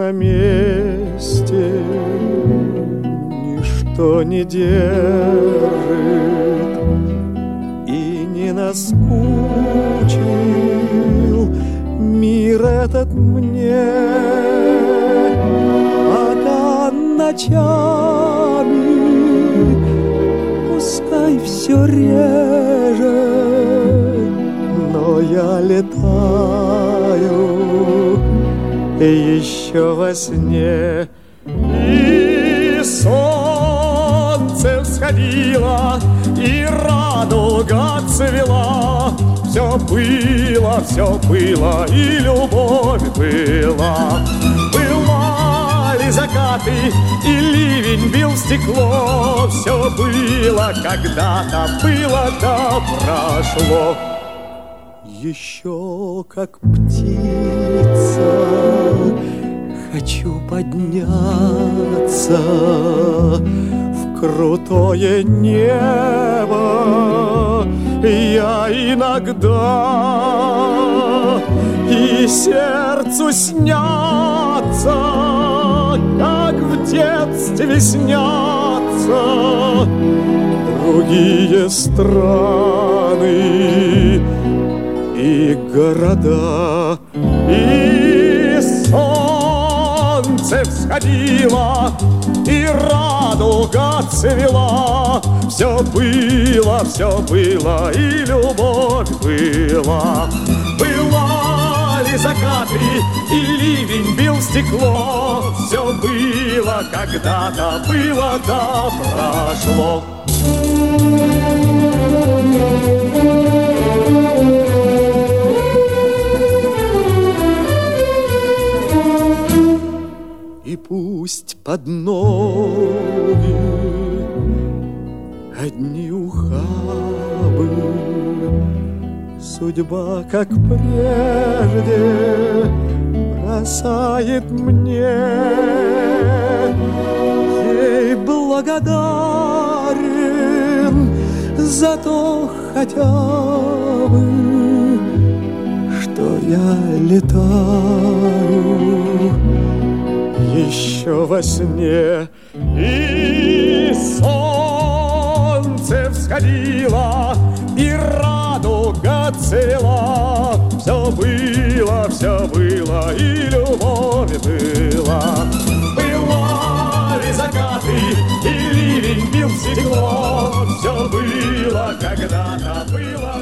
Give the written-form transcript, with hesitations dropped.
на месте, ничто не держит и не наскучил мир этот мне, пока ночами пускай все реже, но я летаю еще во сне. И солнце всходило, и радуга цвела. Все было, и любовь была. Бывали закаты, и ливень бил в стекло. Все было когда-то, было да прошло. Еще как птица хочу подняться в крутое небо. Я иногда и сердцу снятся, как в детстве снятся другие страны и города. И солнце всходило, и радуга цвела. Все было, и любовь была. Бывали закаты, и ливень бил в стекло. Все было когда-то, было да прошло. И пусть под ноги одни ухабы, судьба, как прежде, бросает мне. Ей благодарен за то хотя бы, что я летаю еще во сне. И солнце всходило, и радуга цвела. Все было, и любовь была. Бывали закаты, и ливень бил в стекло. Все было когда-то, было